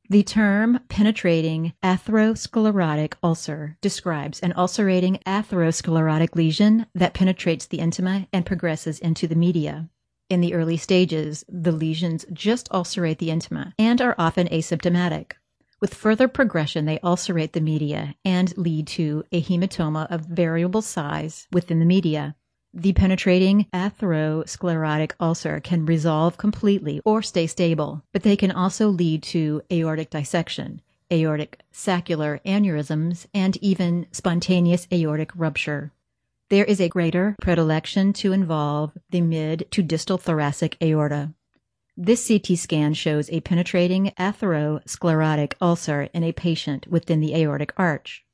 The term penetrating atherosclerotic ulcer describes an ulcerating atherosclerotic lesion that penetrates the intima and progresses into the media. In the early stages, the lesions just ulcerate the intima and are often asymptomatic. With further progression, they ulcerate the media and lead to a hematoma of variable size within the media. The penetrating atherosclerotic ulcer can resolve completely or stay stable, but they can also lead to aortic dissection, aortic saccular aneurysms, and even spontaneous aortic rupture. There is a greater predilection to involve the mid to distal thoracic aorta. This CT scan shows a penetrating atherosclerotic ulcer in a patient within the aortic arch.